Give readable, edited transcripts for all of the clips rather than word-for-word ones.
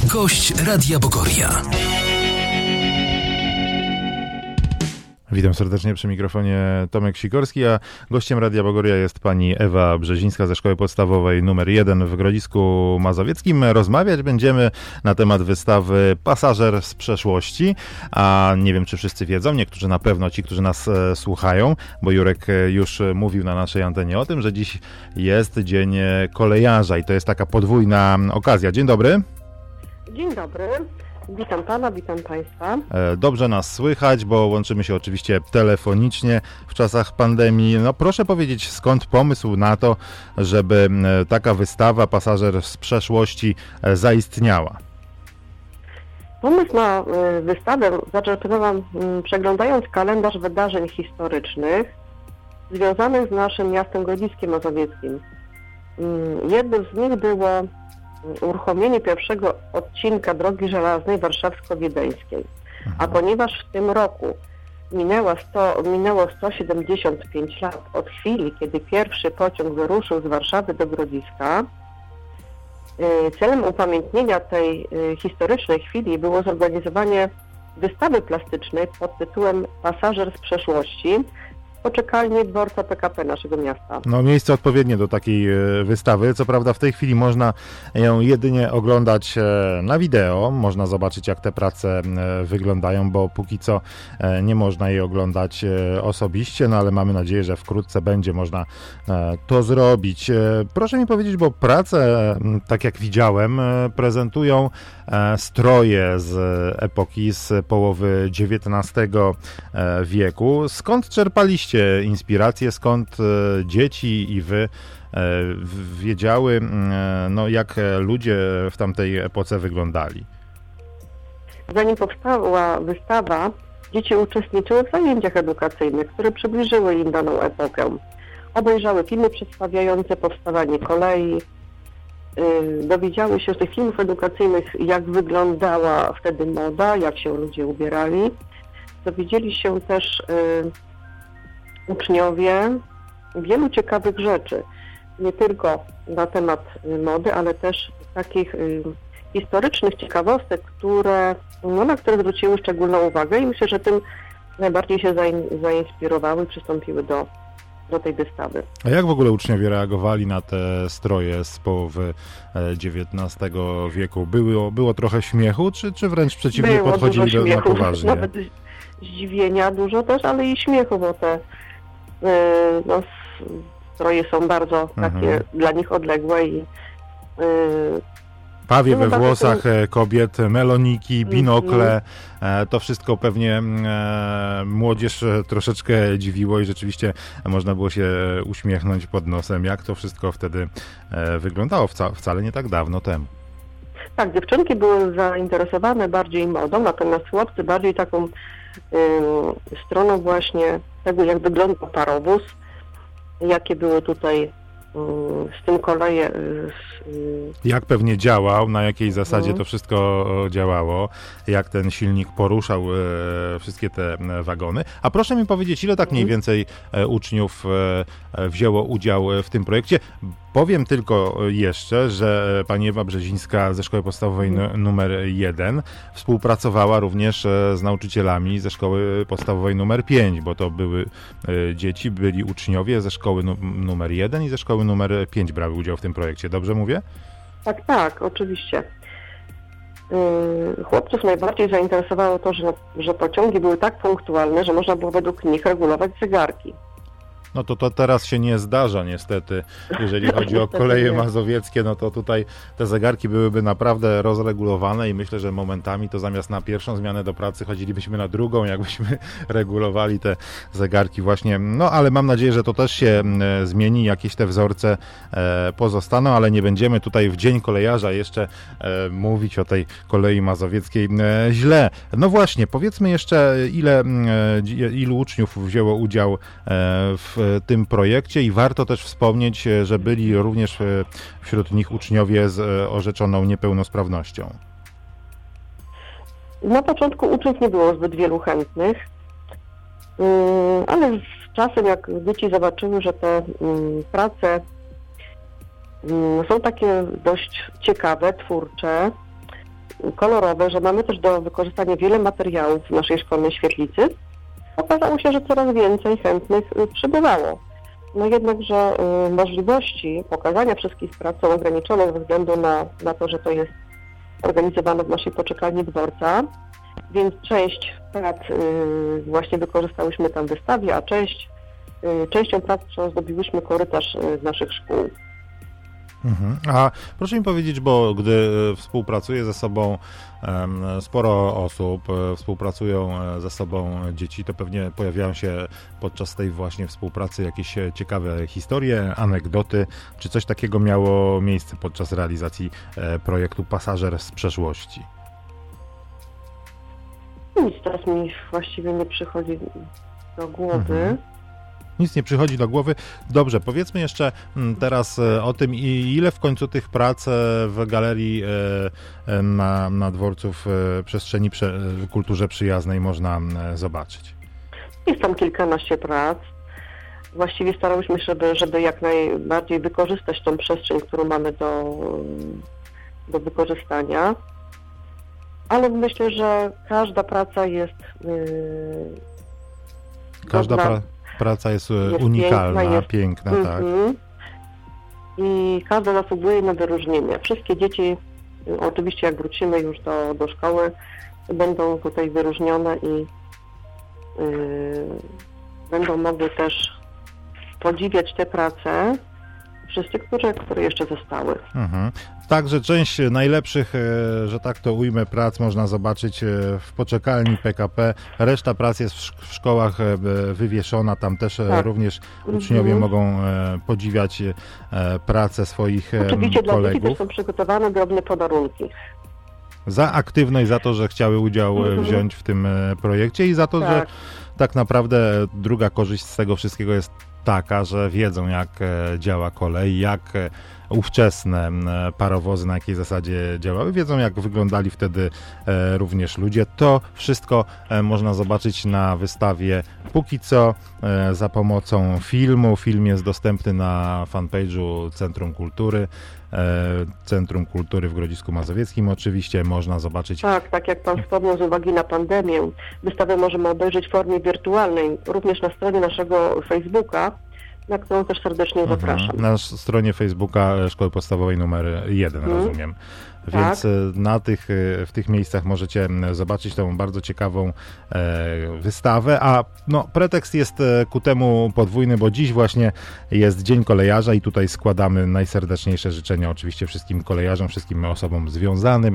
Gość Radia Bogoria. Witam serdecznie przy mikrofonie Tomek Sikorski, a gościem Radia Bogoria jest pani Ewa Brzezińska ze Szkoły Podstawowej nr 1 w Grodzisku Mazowieckim. Rozmawiać będziemy na temat wystawy Pasażer z przeszłości, a nie wiem, czy wszyscy wiedzą, niektórzy na pewno, ci, którzy nas słuchają, bo Jurek już mówił na naszej antenie o tym, że dziś jest Dzień Kolejarza i to jest taka podwójna okazja. Dzień dobry. Dzień dobry. Witam pana, witam państwa. Dobrze nas słychać, bo łączymy się oczywiście telefonicznie w czasach pandemii. No proszę powiedzieć, skąd pomysł na to, żeby taka wystawa Pasażer z przeszłości zaistniała? Pomysł na wystawę zaczerpnęłam przeglądając kalendarz wydarzeń historycznych związanych z naszym miastem Grodziskiem Mazowieckim. Jednym z nich było uruchomienie pierwszego odcinka drogi żelaznej warszawsko-wiedeńskiej. A ponieważ w tym roku minęło 175 lat od chwili, kiedy pierwszy pociąg wyruszył z Warszawy do Grodziska, celem upamiętnienia tej historycznej chwili było zorganizowanie wystawy plastycznej pod tytułem Pasażer z przeszłości w poczekalni dworca PKP naszego miasta. No, miejsce odpowiednie do takiej wystawy. Co prawda w tej chwili można ją jedynie oglądać na wideo. Można zobaczyć, jak te prace wyglądają, bo póki co nie można jej oglądać osobiście, no ale mamy nadzieję, że wkrótce będzie można to zrobić. Proszę mi powiedzieć, bo prace, tak jak widziałem, prezentują stroje z epoki, z połowy XIX wieku. Skąd czerpaliście inspirację, skąd dzieci i wy wiedziały, no, jak ludzie w tamtej epoce wyglądali? Zanim powstała wystawa, dzieci uczestniczyły w zajęciach edukacyjnych, które przybliżyły im daną epokę. Obejrzały filmy przedstawiające powstawanie kolei, dowiedziały się z tych filmów edukacyjnych, jak wyglądała wtedy moda, jak się ludzie ubierali. Dowiedzieli się też uczniowie wielu ciekawych rzeczy, nie tylko na temat mody, ale też takich historycznych ciekawostek, na które zwróciły szczególną uwagę i myślę, że tym najbardziej się zainspirowały i przystąpiły do tej wystawy. A jak w ogóle uczniowie reagowali na te stroje z połowy XIX wieku? Było trochę śmiechu, czy wręcz przeciwnie, podchodzili na poważnie? Nawet zdziwienia dużo też, ale i śmiechu, bo te stroje są bardzo takie dla nich odległe i pawie we włosach kobiet, meloniki, binokle, to wszystko pewnie młodzież troszeczkę dziwiło i rzeczywiście można było się uśmiechnąć pod nosem, jak to wszystko wtedy wyglądało wcale nie tak dawno temu. Tak, dziewczynki były zainteresowane bardziej modą, natomiast chłopcy bardziej taką stroną właśnie tego, jak wyglądał parowóz, jakie były tutaj z tym koleje. Jak pewnie działał, na jakiej zasadzie to wszystko działało, jak ten silnik poruszał wszystkie te wagony. A proszę mi powiedzieć, ile tak mniej więcej uczniów wzięło udział w tym projekcie? Powiem tylko jeszcze, że pani Ewa Brzezińska ze Szkoły Podstawowej nr 1 współpracowała również z nauczycielami ze Szkoły Podstawowej nr 5, bo to były dzieci, byli uczniowie ze Szkoły nr 1 i ze Szkoły nr 5 brały udział w tym projekcie. Dobrze mówię? Tak, oczywiście. Chłopców najbardziej zainteresowało to, że pociągi były tak punktualne, że można było według nich regulować zegarki. No to teraz się nie zdarza niestety, jeżeli chodzi o koleje mazowieckie, no to tutaj te zegarki byłyby naprawdę rozregulowane i myślę, że momentami to zamiast na pierwszą zmianę do pracy chodzilibyśmy na drugą, jakbyśmy regulowali te zegarki właśnie. No ale mam nadzieję, że to też się zmieni, jakieś te wzorce pozostaną, ale nie będziemy tutaj w Dzień Kolejarza jeszcze mówić o tej kolei mazowieckiej źle. No właśnie, powiedzmy jeszcze, ilu uczniów wzięło udział w tym projekcie i warto też wspomnieć, że byli również wśród nich uczniowie z orzeczoną niepełnosprawnością. Na początku uczniów nie było zbyt wielu chętnych, ale z czasem, jak dzieci zobaczyły, że te prace są takie dość ciekawe, twórcze, kolorowe, że mamy też do wykorzystania wiele materiałów w naszej szkolnej świetlicy, okazało się, że coraz więcej chętnych przybywało. No jednakże możliwości pokazania wszystkich prac są ograniczone ze względu na to, że to jest organizowane w naszej poczekalni dworca, więc część prac właśnie wykorzystałyśmy tam w wystawie, a częścią prac przyozdobiłyśmy korytarz naszych szkół. A proszę mi powiedzieć, bo gdy współpracuje ze sobą sporo osób, współpracują ze sobą dzieci, to pewnie pojawiają się podczas tej właśnie współpracy jakieś ciekawe historie, anegdoty. Czy coś takiego miało miejsce podczas realizacji projektu Pasażer z przeszłości? Nic teraz mi właściwie nie przychodzi do głowy. Nic nie przychodzi do głowy. Dobrze, powiedzmy jeszcze teraz o tym, ile w końcu tych prac w galerii na dworcu w przestrzeni kulturze przyjaznej można zobaczyć. Jest tam kilkanaście prac. Właściwie starałyśmy się, żeby jak najbardziej wykorzystać tą przestrzeń, którą mamy do wykorzystania. Ale myślę, że każda praca jest praca jest unikalna, piękna, tak. I każda zasługuje na wyróżnienie. Wszystkie dzieci, oczywiście jak wrócimy już do szkoły, będą tutaj wyróżnione i będą mogły też podziwiać te prace, wszyscy, które jeszcze zostały. Także część najlepszych, że tak to ujmę, prac można zobaczyć w poczekalni PKP. Reszta prac jest w szkołach wywieszona. Tam też również uczniowie mogą podziwiać pracę swoich Oczywiście kolegów. dla dzieci też są przygotowane drobne podarunki. Za aktywność, za to, że chciały udział wziąć w tym projekcie i za to, że tak naprawdę druga korzyść z tego wszystkiego jest taka, że wiedzą, jak działa kolej, jak ówczesne parowozy, na jakiej zasadzie działały, wiedzą, jak wyglądali wtedy również ludzie. To wszystko można zobaczyć na wystawie póki co za pomocą filmu. Film jest dostępny na fanpage'u Centrum Kultury. Centrum Kultury w Grodzisku Mazowieckim. Oczywiście można zobaczyć... Tak jak Pan wspomniał, z uwagi na pandemię, wystawę możemy obejrzeć w formie wirtualnej, również na stronie naszego Facebooka, na którą też serdecznie zapraszam. Na stronie Facebooka Szkoły Podstawowej numer 1, rozumiem. Więc w tych miejscach możecie zobaczyć tą bardzo ciekawą wystawę, a pretekst jest ku temu podwójny, bo dziś właśnie jest Dzień Kolejarza i tutaj składamy najserdeczniejsze życzenia oczywiście wszystkim kolejarzom, wszystkim osobom związanym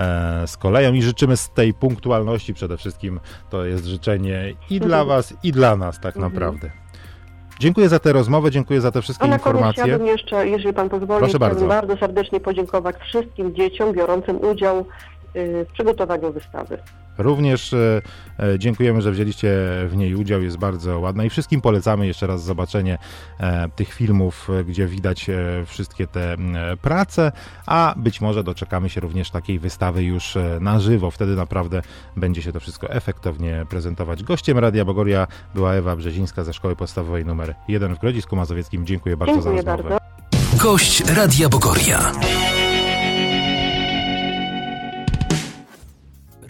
z koleją i życzymy z tej punktualności przede wszystkim, to jest życzenie i dla Was, i dla nas tak naprawdę. Dziękuję za tę rozmowę, dziękuję za te wszystkie informacje. Chciałbym jeszcze, jeżeli Pan pozwoli, bardzo serdecznie podziękować wszystkim dzieciom biorącym udział w przygotowaniu wystawy. Również dziękujemy, że wzięliście w niej udział, jest bardzo ładna i wszystkim polecamy jeszcze raz zobaczenie tych filmów, gdzie widać wszystkie te prace, a być może doczekamy się również takiej wystawy już na żywo, wtedy naprawdę będzie się to wszystko efektownie prezentować. Gościem Radia Bogoria była Ewa Brzezińska ze Szkoły Podstawowej nr 1 w Grodzisku Mazowieckim. Dziękuję bardzo za rozmowę. Gość Radia Bogoria.